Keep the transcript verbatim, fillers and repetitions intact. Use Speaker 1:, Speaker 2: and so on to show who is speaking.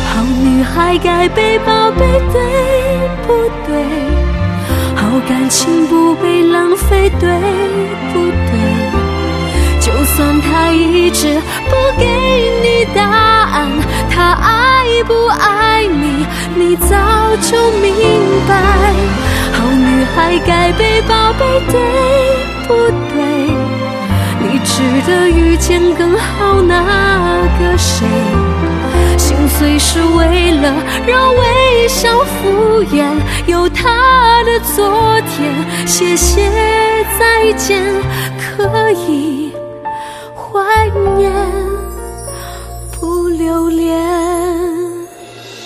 Speaker 1: 好女孩该被宝贝，对不对？好感情不被浪费，对不对？就算他一直不给你答案，他爱不爱你，你早就明白。好女孩该被宝贝，对不对？你值得遇见更好那个谁？心碎是为了让微笑敷衍有他的昨天，谢谢再见可以怀念。